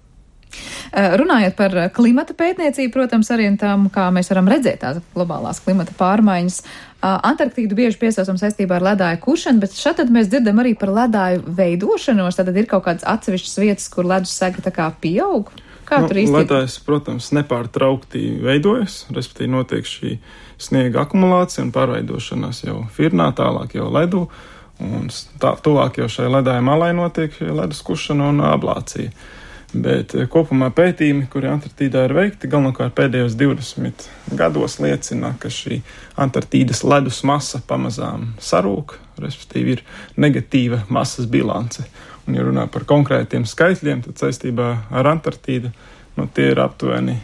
Runājot par klimata pētniecību, protams, arī tām, kā mēs varam redzēt tās globālās klimata pārmaiņas, Antarktīdu bieži piesaucam saistībā ar ledāju kušanu, bet šad mēs dzirdam arī par ledāju veidošanos, tad ir kaut kādas atsevišķas vietas, kur ledus sega tā kā pieaug? Kā tur īsti? Ledājs, protams, nepārtraukti veidojas, respektīvi notiek šī sniega akumulācija un pārveidošanās jau firnā, tālāk jau ledu, un tuvāk jau šai ledāja malai notiek ledus kušana un ablācija. Bet kopumā pētījumi, kuri Antarktīdā ir veikti, galvenokārt pēdējos 20 gados liecina, ka šī Antarktīdas ledus masa pamazām sarūk, respektīvi ir negatīva masas bilance. Un, ja runā par konkrētiem skaitļiem, tad saistībā ar Antarktīdu, tie ir aptuveni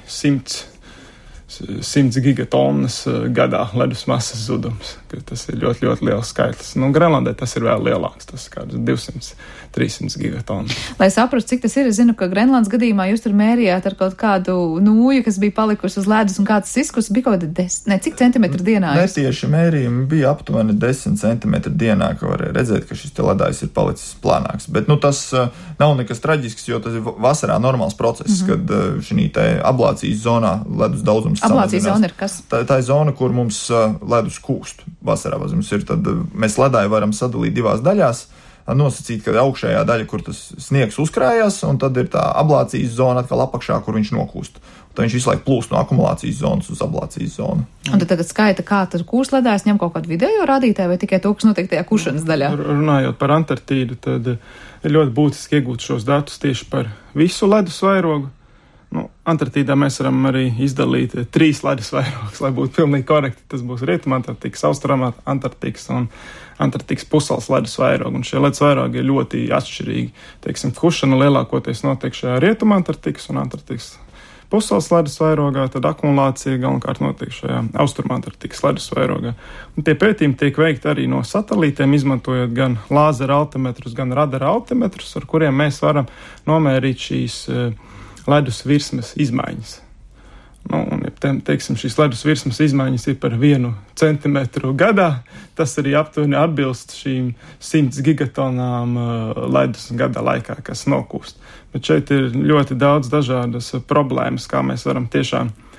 100 gigatonnas gadā ledus masas zudums. Tas ir ļoti, ļoti liels skaitlis. Grenlandē tas ir vēl lielāks, tas ir kādus 200-300 gigatonnas. Lai saprastu, cik tas ir, es zinu, ka Grenlandes gadījumā jūs tur mērījāt ar kaut kādu nūju, kas bija palikusi uz ledus, un kāds izkurs bija kaut kāda cik centimetru dienā? Netieši mērījumi bija aptuveni 10 centimetru dienā, ka varēja redzēt, ka šis te ledājs ir palicis plānāks. Bet, tas nav nekas traģisks, jo tas ir vasarā normāls process, kad šī te ablācijas zonā ledus daudzums ablācijas zona ir kas? Tā ir zona, kur mums ledus kūst vasarā. Tad mēs ledāju varam sadalīt divās daļās, nosacīt, ka augšējā daļa, kur tas sniegs uzkrājās, un tad ir tā ablācijas zona atkal apakšā, kur viņš nokūst. Tad viņš visu laiku plūst no akumulācijas zonas uz ablācijas zonu. Un tad tagad skaita, kā tas kūst ledājs, ņem kaut kādu vidējo rādītāju vai tikai to, kas notiek tajā kušanas daļā? Runājot par Antarktīdu, tad ir ļoti būtiski iegūt šos datus tieši par visu ledus vairogu. Antarktīdā mēs varam arī izdalīt 3 ledus vairogus, lai būtu pilnīgi korekti. Tas būs Rietumantarktikas, Austramantarktikas un Antarktikas pussalas ledus vairogi. Un šie ledus vairogi ir ļoti atšķirīgi. Teiksim, kušana lielākoties notiek šajā Rietumantarktikas un Antarktikas pussalas ledus vairogā, tad akumulācija galvenokārt notiek šajā Austrumantarktikas ledus vairogā. Un tie pētījumi tiek veikti arī no satelītiem, izmantojot gan lāzera altimetrus, gan radara altimetrus, ar kuriem mēs varam nomērīt šīs ledus virsmas izmaiņas. Un, ja teiksim, šīs ledus virsmas izmaiņas ir par 1 centimetru gadā, tas arī aptuveni atbilst šīm 100 gigatonām ledus gada laikā, kas nokūst. Bet šeit ir ļoti daudz dažādas problēmas, kā mēs varam tiešām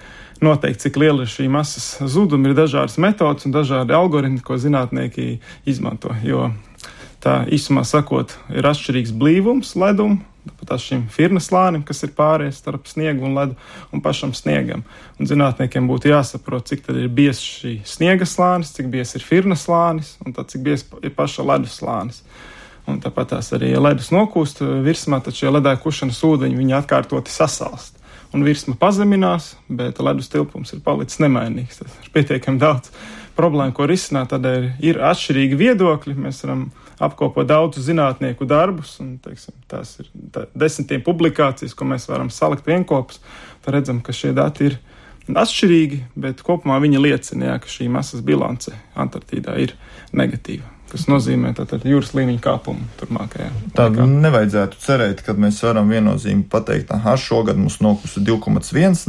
noteikt, cik liela ir šī masas zuduma, ir dažādas metodas un dažādi algoritmi, ko zinātnieki izmanto, jo tā īsumā sakot, ir atšķirīgs blīvums ledumu, tāpat šim firnas slānim, kas ir pāries starp sniegu un ledu un pašam sniegam. Un zinātniekiem būtu jāsaprot, cik tad ir bies šī sniega slānis, cik bies ir firnas slānis un tad cik bies ir paša ledus slānis. Un tāpat arī, ja ledus nokūst virsmā, tad šie ledāja kušanas ūdeņi viņi atkārtoti sasalst. Un virsma pazeminās, bet ledus tilpums ir palicis nemainīgs. Tas ir pietiekami daudz problēmu, ko risināt, tādēļ ir atšķirīgi viedokļi. Mēs varam apkopot daudzu zinātnieku darbus, un, teiksim, tās ir desmitiem publikācijas, ko mēs varam salikt vienkopus. Tad redzam, ka šie dati ir atšķirīgi, bet kopumā viņi liecina, ka šī masas bilance Antarktīdā ir negatīva, kas nozīmē tātad jūras līmeņa kāpumu turmākajā. Tā nevajadzētu cerēt, kad mēs varam viennozīmīgi pateikt, šogad mums nokusa 2,1,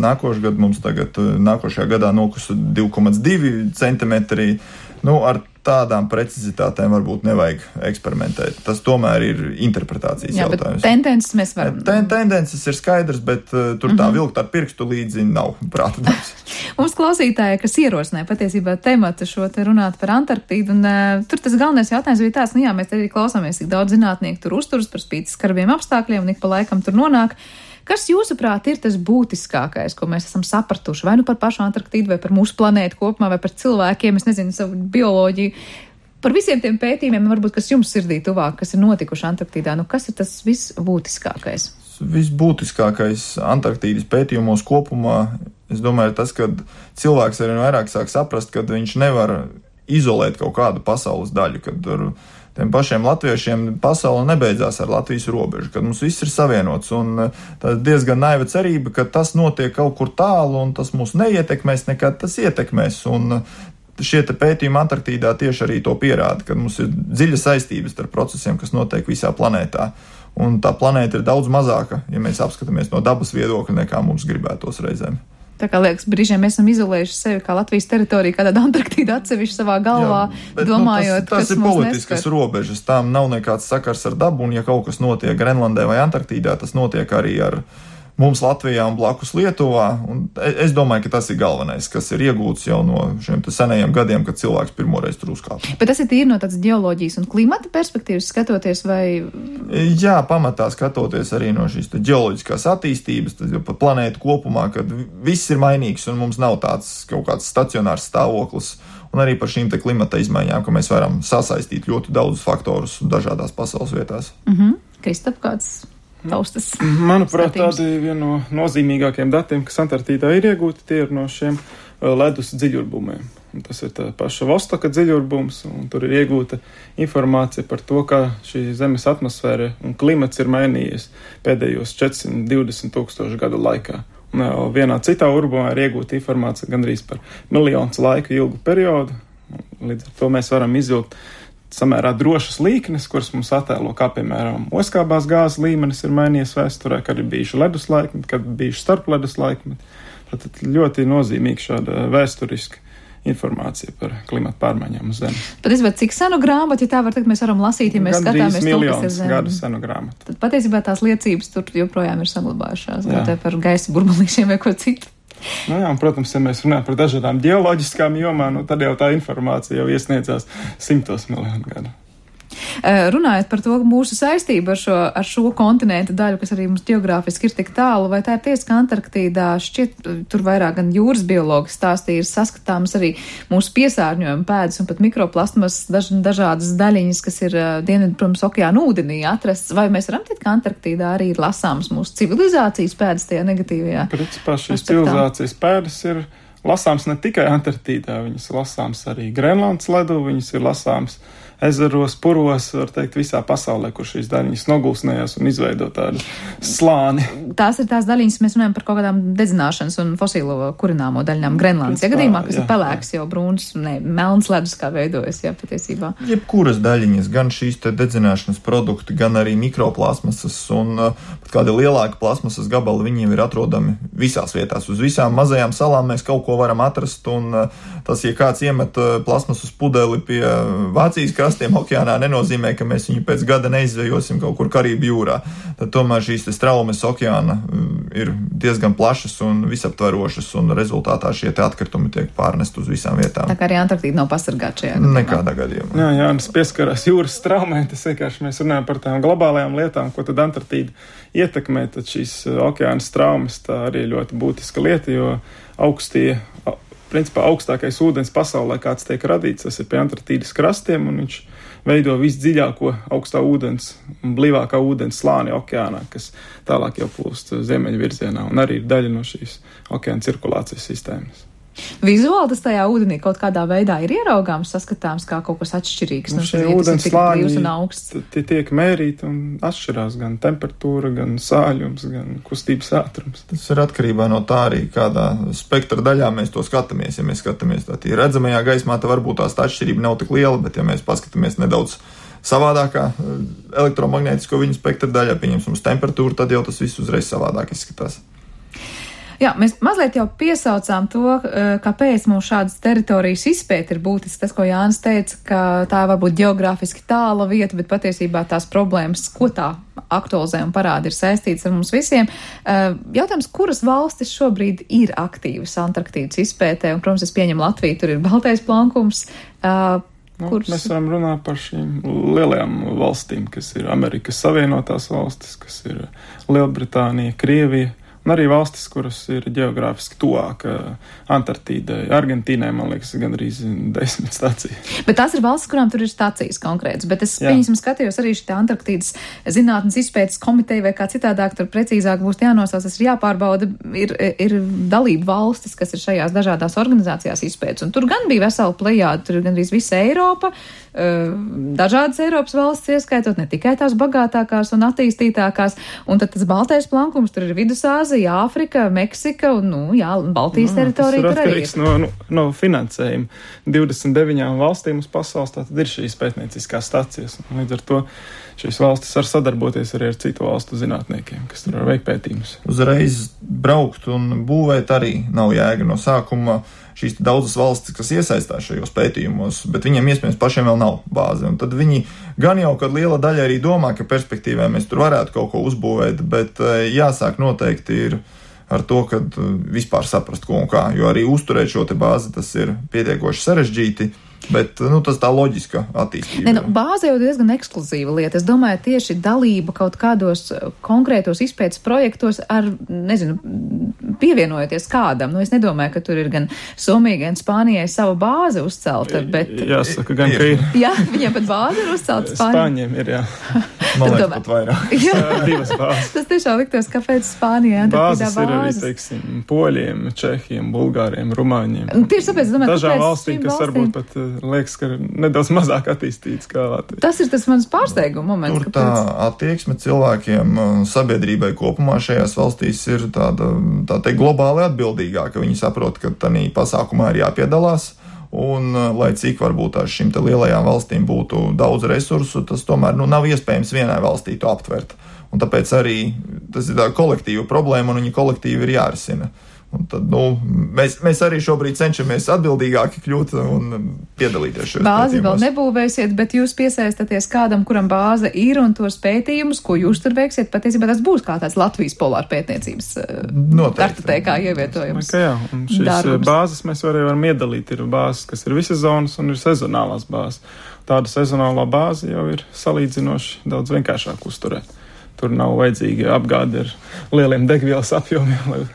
nākošajā gadā nokusa 2,2 centimetri. Ar tādām precizitātēm varbūt nevajag eksperimentēt. Tas tomēr ir interpretācijas jautājums. Bet tendences mēs varam. Tendences ir skaidrs, bet tur tā vilkt ar pirkstu līdzi nav prāta darbs. Mums klausītāji, kas ierosināja patiesībā tematu šo te runāt par Antarktīdu, un tur tas galvenais jautājums bija tāds, mēs arī klausāmies, cik daudz zinātnieku tur uzturas par spīti skarbiem apstākļiem, un ik pa laikam tur nonāk. Kas, jūsuprāt, ir tas būtiskākais, ko mēs esam sapratuši, vai par pašu Antarktīdu, vai par mūsu planētu kopumā, vai par cilvēkiem, es nezinu, savu bioloģiju, par visiem tiem pētījumiem, varbūt, kas jums sirdī tuvāk, kas ir notikuši Antarktīdā, kas ir tas visbūtiskākais? Visbūtiskākais Antarktīdas pētījumos kopumā, es domāju, ir tas, ka cilvēks arī vairāk sāk saprast, ka viņš nevar izolēt kaut kādu pasaules daļu, kad tiem pašiem latviešiem pasaule nebeidzās ar Latvijas robežu, kad mums viss ir savienots, un tā ir diezgan naiva cerība, ka tas notiek kaut kur tālu, un tas mūs neietekmēs, nekad tas ietekmēs, un šie te pētījumi Antarktīdā tieši arī to pierāda, ka mums ir dziļa saistības ar procesiem, kas notiek visā planētā, un tā planēta ir daudz mazāka, ja mēs apskatāmies no dabas viedokļa, nekā mums gribētos reizēm. Tā kā liekas, brīžiem mēs esam izolējuši sevi kā Latvijas teritoriju, kādā Antarktīda atsevišķi savā galvā, bet, domājot, tas ir politiskas robežas, tām nav nekāds sakars ar dabu, un ja kaut kas notiek Grenlandē vai Antarktīdā, tas notiek arī ar mums Latvijā un blakus Lietuvā, un es domāju, ka tas ir galvenais, kas ir iegūts jau no šiem senajiem gadiem, kad cilvēks pirmoreiz tur uzkāpa. Bet tas ir tīri no tādas ģeoloģijas un klimata perspektīvas skatoties, vai? Jā, pamatā skatoties arī no šīs ģeoloģiskās attīstības, tad jau pa planētu kopumā, kad viss ir mainīgs un mums nav tāds kaut kāds stacionārs stāvoklis, un arī par šīm te klimata izmaiņām, ka mēs varam sasaistīt ļoti daudzus faktorus dažādās pasaules vietās. Kristap, kāds taustas? Manuprāt, tādi viena no nozīmīgākiem datiem, kas Antarktīdā ir iegūti, tie ir no šiem ledus dziļurbumiem. Un tas ir tā paša Vostoka dziļurbums, un tur ir iegūta informācija par to, kā šī Zemes atmosfēra un klimats ir mainījies pēdējos 420,000 gadu laikā. Un vienā citā urbumā ir iegūta informācija gandrīz par miljonus laiku ilgu periodu. Līdz ar to mēs varam izvilkt samērā drošas līknes, kuras mums attēlo, kā piemēram oskābās gāzes līmenis ir mainījies vēsturē, kad ir bijuši ledus laikmeti, kad bijuši starpledus laikmeti. Tātad ļoti nozīmīga šāda vēsturiska informācija par klimatu pārmaiņām uz Zemes. Patiesībā, cik senu grāmatu, ja tā var teikt, mēs varam lasīt, ja mēs skatāmies to, kas ir Zeme? Gadu senu grāmatu. Tad patiesībā tās liecības tur joprojām ir saglabājušās, vai te par gaisa burbulīšiem vai ko citu. Jā, un, protams, ja mēs runājam par dažādām ģeoloģiskām jomām, tad jau tā informācija jau iesniedzās 100 miljonu gadu. Runājot par to mūsu saistību ar šo kontinentu daļu, kas arī mums geogrāfiski ir tik tālu, vai tā ir tiesa, ka Antarktīdā šķiet tur vairāk gan jūras biologi stāstīja, ir saskatāmas arī mūsu piesārņojuma pēdas un pat mikroplasmas dažādas daļiņas, kas ir dienvidu, protams, okeāna ūdenī atrasts, vai mēs varam teikt, ka Antarktīdā arī ir lasāmas mūsu civilizācijas pēdas tajā negatīvajā? Principā šīs civilizācijas pēdas ir lasāms ne tikai Antarktīdā, viņas ir lasāms arī Grenlandes ledu, viņas ir lasāms ezeros, puros, var teikt, visā pasaulē, kur šīs daļiņas nogulsnējās un izveido tādu slāni. Tās ir tās daļiņas, mēs runājam par kaut kādām dedzināšanas un fosīlo kurināmo daļņām Grenlandes gadījumā, kas ir pelēks jau brūns, melns ledus, kā veidojas, patiesībā. Jebkuras daļiņas, gan šīs te dedzināšanas produkti, gan arī mikroplasmasas un pat kādi lielāki plasmasas gabali, viņiem ir atrodami visās vietās. Uz visām mazajām salām mēs kaut ko varam atrast, un tas, ja kāds iemet plasmasas pudeli pie Vācijas krastiem okeānā nenozīmē, ka mēs viņu pēc gada neizvejosim kaut kur Karību jūrā. Tad tomēr šīs straumes okeāna ir diezgan plašas un visaptvarošas, un rezultātā šie atkritumi tiek pārnest uz visām vietām. Tā kā arī Antarktīda nav pasargāta šajā gadījumā. Nekādā gadījumā. Jā, Jānis pieskarās jūras straumē, tas vienkārši mēs runājam par tām globālajām lietām, ko tad Antarktīda ietekmē, tad šīs okeāna straumes tā arī ļoti būtiska lieta, jo principā augstākais ūdens pasaulē, kāds tiek radīts, tas ir pie Antarktīdas krastiem, un viņš veido visdziļāko augstā ūdens un blīvākā ūdens slāni okeānā, kas tālāk jau plūst ziemeļu virzienā, un arī ir daļa no šīs okeāna cirkulācijas sistēmas. Vizuāli tas tajā ūdenī kaut kādā veidā ir ieraugāms, saskatāms kā kaut kas atšķirīgs. Šie ūdens slāņi tiek mērīti un atšķirās gan temperatūra, gan sāļums, gan kustības ātrums. Tas ir atkarībā no tā arī, kādā spektra daļā mēs to skatāmies. Ja mēs skatāmies tā redzamajā gaismā, tad varbūt tās atšķirība nav tik liela, bet ja mēs paskatāmies nedaudz savādākā elektromagnētisko viņa spektra daļā, pieņemsim uz temperatūru, tad jau tas viss uzreiz savādāk izskatās. Jā, mēs mazliet jau piesaucām to, kāpēc mums šādas teritorijas izpēta ir būtisks. Tas, ko Jānis teica, ka tā varbūt geogrāfiski tāla vieta, bet patiesībā tās problēmas, ko tā aktualizē un parāda, ir saistīts ar mums visiem. Jautājums, kuras valstis šobrīd ir aktīvas Antarktīdas izpētē? Un, protams, es pieņemu Latviju, tur ir baltais plankums. Mēs varam runāt par šīm lielajām valstīm, kas ir Amerikas Savienotās valstis, kas ir Lielbritānija, Krievija. Un arī valstis, kuras ir geogrāfiski tuvāk Antarktīdai. Argentīnai, man liekas, gandrīz 10 stācijas. Bet tās ir valstis, kurām tur ir stācijas konkrētas. Bet es pieņemsim skatījos arī šī Antarktīdas zinātnes izpētes komiteja vai kā citādāk, tur precīzāk būs jānosauc, tas ir jāpārbauda, ir dalība valstis, kas ir šajās dažādās organizācijās izpētes. Un tur gan bija vesela plejāda, tur ir gandrīz visa Eiropa, dažādas Eiropas valstis ieskaitot, ne tikai tās bagātākās un attīstītākās. Un tad tas baltais plankums, tur ir Vidusāzija, Āfrika, Meksika un, Baltijas teritorija tur arī ir. Tas ir atkarīgs no finansējuma. 29 valstīm uz pasaules tātad ir šīs pētnieciskās stacijas. Līdz ar to šīs valstis var sadarboties arī ar citu valstu zinātniekiem, kas tur var veikt pētījumus. Uzreiz braukt un būvēt arī nav jēga no sākuma. Šīs daudzas valstis, kas iesaistās šajos pētījumos, bet viņiem iespējams pašiem vēl nav bāze. Un tad viņi gan jau, kad liela daļa arī domā, ka perspektīvā mēs tur varētu kaut ko uzbūvēt, bet jāsāk noteikti ir ar to, kad vispār saprast, ko un kā, jo arī uzturēt šo te bāzi, tas ir pietiekoši sarežģīti. Bet tas tā loģiska attīstība. Bāze jau diezgan ekskluzīva lieta. Es domāju, tieši dalība kaut kādos konkrētos izpētes projektos ar, pievienojoties kādam. Es nedomāju, ka tur ir gan Somija, gan Spānijai sava bāze uzcelta, bet... Jāsaka, gan ka ir. Jā, viņiem pat bāze ir uzcelta Spāņiem ir, jā. Man liekas, pat vairāk. Divas bāzes. Tas tiešām liktos, kāpēc Spānijai bāzes ir arī, teiksim, Poļiem, Čehiem, Bulgāriem, Rumāņiem. Tieši tāpēc, domāju, dažām valstīm, kas varbūt pat liekas, ka nedaudz mazāk attīstīts kā Latvija. Tas ir tas mans pārsteiguma moments. Tur tā attieksme cilvēkiem, sabiedrībai kopumā šajās valstīs ir tā teikt globāli atbildīgāka. Viņi saprot, ka tādā pasākumā ir jāpiedalās. Un, lai cik varbūt šīm te lielajām valstīm būtu daudz resursu, tas tomēr nav iespējams vienai valstī to aptvert. Un tāpēc arī tas ir tā kolektīva problēma, un viņa kolektīvi ir jārisina. Un tad, mēs arī šobrīd cenšamies atbildīgāki kļūt un piedalīties šajos bāzi pētījumos. Vēl nebūvēsiet, bet jūs piesaistaties kādam, kuram bāze ir, un tos pētījumus, ko jūs tur veiksiet, patiesībā tas būs kā tāds Latvijas polāra pētniecības kartotēkā ievietojums. Jā, un šīs bāzes mēs arī varam iedalīt. Ir bāzes, kas ir visas zonas, un ir sezonālās bāzes. Tāda sezonālā bāze jau ir salīdzinoši daudz vienkāršāk uzturēt. Tur nav vajadzīga apgāde ar lieliem degvielas apjomiem, lai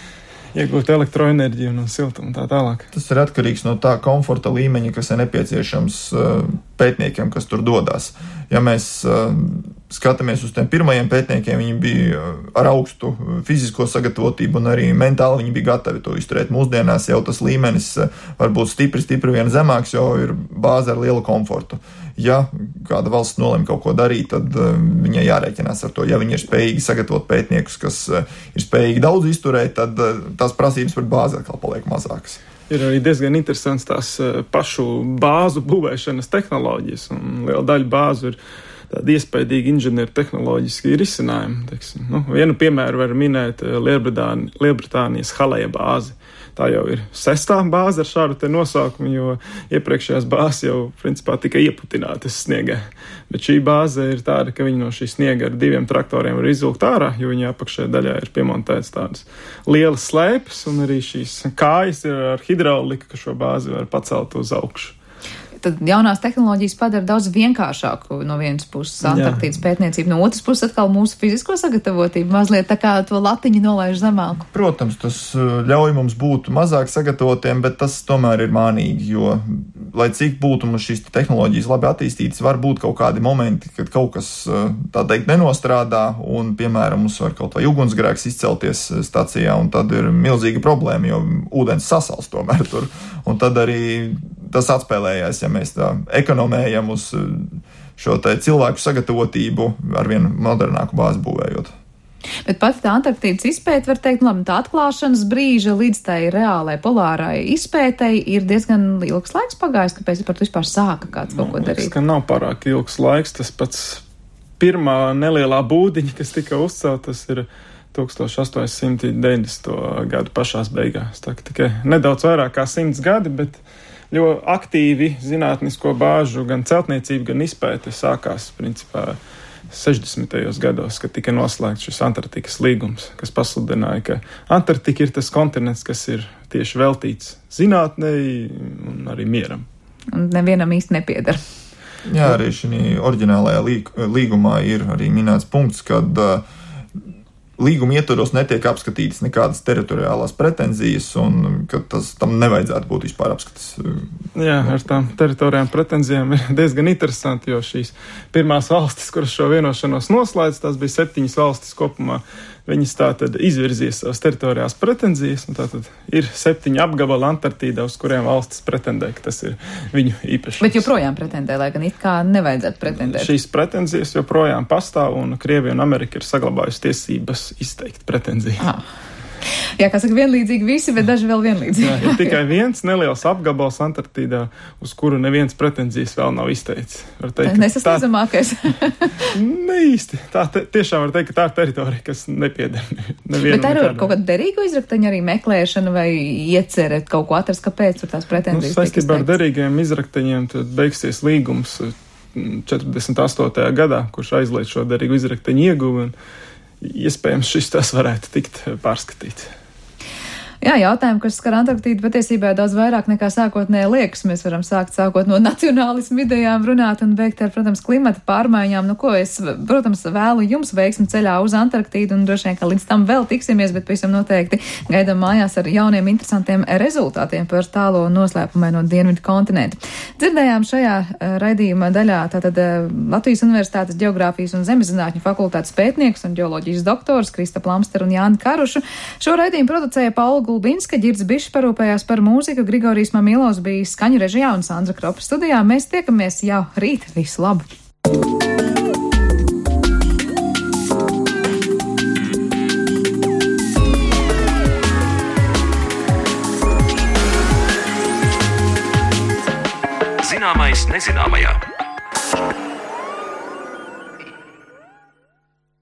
iegūt elektroenerģiju un siltumu un tā tālāk. Tas ir atkarīgs no tā komforta līmeņa, kas ir nepieciešams pētniekiem, kas tur dodas. Ja mēs skatāmies uz tiem pirmajiem pētniekiem, viņi bija ar augstu fizisko sagatavotību un arī mentāli viņi bija gatavi to izturēt. Mūsdienās jau tas līmenis var būt stipri vien zemāks, jo ir bāze ar lielu komfortu. Ja kāda valsts nolem kaut ko darīt, tad viņai jārēķinās ar to. Ja viņi ir spējīgi sagatavot pētniekus, kas ir spējīgi daudz izturēt, tad tās prasības par bāzi atkal paliek mazākas. Ir arī diezgan interesants tās pašu bāzu būvēšanas tehnoloģijas, un liela daļa bāzu ir tādi iespaidīgi inženieru tehnoloģiski risinājumi. Vienu piemēru var minēt Lielbritānijas Haleja bāzi. tā jau ir 6. bāze ar šādu te nosaukumu, jo iepriekšējās bāzes jau, principā, tika ieputinātas sniegā. Bet šī bāze ir tāda, ka viņi no šī sniega ar 2 traktoriem var izvilkt ārā, jo viņa apakšējā daļā ir piemontēts tādas lielas slēpes, un arī šīs kājas ir ar hidraulika, ka šo bāzi var pacelt uz augšu. Tad jaunās tehnoloģijas padara daudz vienkāršāku no vienas puses Antarktīdas pētniecību, no otras puses atkal mūsu fizisko sagatavotību mazliet tā kā to latiņu nolaiž zemāku. Protams, tas ļauj mums būt mazāk sagatavotiem, bet tas tomēr ir mānīgi, jo, lai cik būtu mums šīs tehnoloģijas labi attīstītas, var būt kaut kādi momenti, kad kaut kas, tā teikt, nenostrādā, un, piemēram, mums var kaut vai ugunsgrēks izcelties stacijā, un tad ir milzīga problēma, jo ūdens sasals tomēr tur, un tad arī tas atspēlējās, ja mēs tā ekonomējam uz šo te cilvēku sagatavotību ar vien modernāku bāzi būvējot. Bet pati tā Antarktīdas izpēte, var teikt, labi, tā atklāšanas brīža līdz tai reālai polārai izpētei ir diezgan ilgs laiks pagājis, kāpēc par to vispār sāka kāds kaut ko darīt? Ka nav pārāk ilgs laiks, tas pats pirmā nelielā būdiņa, kas tika uzcelt, tas ir 1890. gadu pašās beigās. Tā tikai nedaudz vairāk kā 100 gadi, bet ļoti aktīvi zinātnisko bāžu gan celtniecība, gan izpēte sākās, principā, 60. gados, kad tika noslēgts šis Antarktikas līgums, kas pasludināja, ka Antarktika ir tas kontinents, kas ir tieši veltīts zinātnei un arī mieram. Un nevienam īsti nepiedara. Jā, arī šī oriģinālajā līgumā ir arī minēts punkts, kad līguma ietvaros netiek apskatītas nekādas teritoriālās pretenzijas, un ka tam nevajadzētu būt vispār apskatas. Jā, ar tām teritorijām pretenzijām ir diezgan interesanti, jo šīs pirmās valstis, kuras šo vienošanos noslēdz, tās bija 7 valstis kopumā. Viņas tātad izvirzīja savas teritorijās pretenzijas, un tātad ir 7 apgabali Antarktīdā, uz kuriem valstis pretendē, ka tas ir viņu īpašums. Bet joprojām pretendē, lai gan it kā nevajadzētu pretendēt. Šīs pretenzijas joprojām pastāv, un Krievija un Amerika ir saglabājusi tiesības izteikt pretenziju. Jā, kā saka, vienlīdzīgi visi, bet daži vēl vienlīdzīgi. Jā, ir tikai viens neliels apgabals Antarktīdā, uz kuru neviens pretenzijas vēl nav izteicis. Nesasniedzamākais. Ne īsti. Tā tiešām var teikt, ka tā ir teritorija, kas nepieder nevienam. Bet tā ir kaut kāda derīga izrakteņa arī meklēšana vai iecerēt kaut ko atrast, kāpēc tur tās pretenzijas tika izteiktas? Saistībā ar derīgiem izrakteņiem tad beigsies līgums 48. gadā, kurš aizliedz šo derīgu izrakteņu ieguvi, un iespējams šis tas varētu tikt pārskatīts. Jā, jautājumi, kas skar Antarktīdu, patiesībā daudz vairāk nekā sākotnēji liekas. Mēs varam sākot no nacionālismu idejām runāt un beigt ar, protams, klimata pārmaiņām. Nu, ko es, protams, vēlu jums veiksmi ceļā uz Antarktīdu un droši vien, ka līdz tam vēl tiksimies, bet pavisam noteikti gaidām mājās ar jauniem interesantiem rezultātiem par tālo noslēpumaino dienvidu kontinentu. Dzirdējām šajā raidījuma daļā tātad Latvijas Universitātes Ģeogrāfijas un Zemeszinātņu fakultātes pētnieks un ģeoloģijas doktors Kristapa Lamsteru un Jāni Karušu. Šo raidījumu producēja Paula Gulbinska, Ģirds Bišs parūpējās par mūziku, Grigorijs Mamilovs bija skaņu režijā un Sandra Kropa studijā. Mēs tiekamies jau rīt. Visu labu! Zināmais nezināmajā.